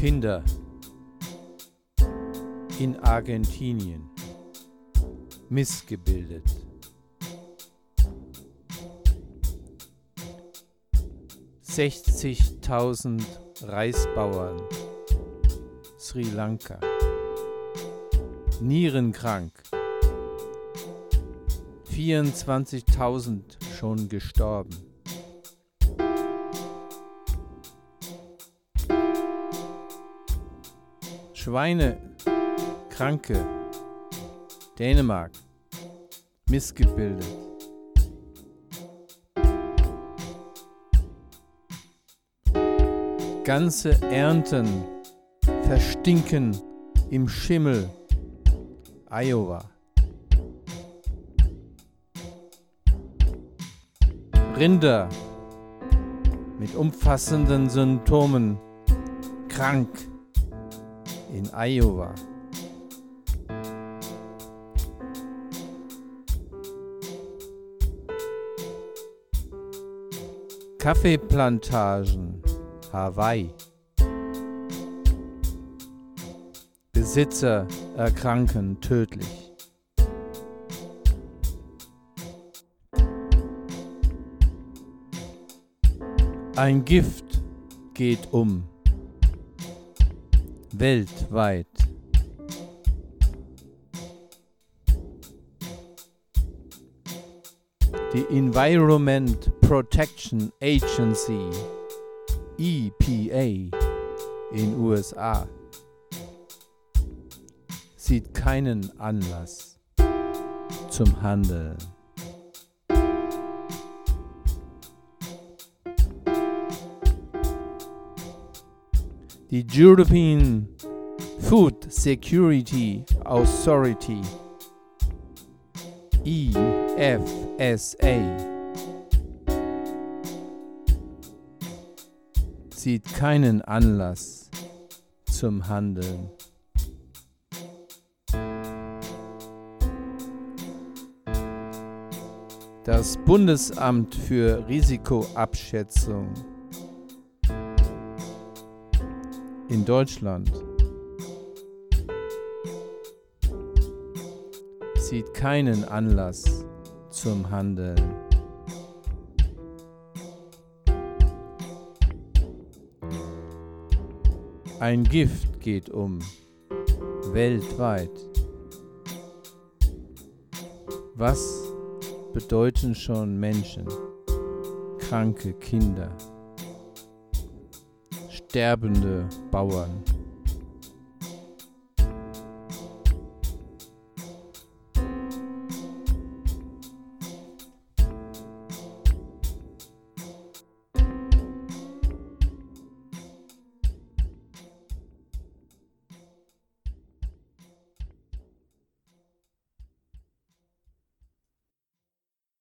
Kinder in Argentinien missgebildet. »60.000 Reisbauern, Sri Lanka, nierenkrank, 24.000 schon gestorben. Schweinekranke, Dänemark, missgebildet. Ganze Ernten verstinken im Schimmel, Iowa. Rinder mit umfassenden Symptomen, krank in Iowa. Kaffeeplantagen, Hawaii. Besitzer erkranken tödlich. Ein Gift geht um. Weltweit. Die Environment Protection Agency, EPA, in USA sieht keinen Anlass zum Handeln. Die European Food Security Authority, EFSA, sieht keinen Anlass zum Handeln. Das Bundesamt für Risikoabschätzung in Deutschland sieht keinen Anlass zum Handeln. Ein Gift geht um, weltweit. Was bedeuten schon Menschen, kranke Kinder, sterbende Bauern?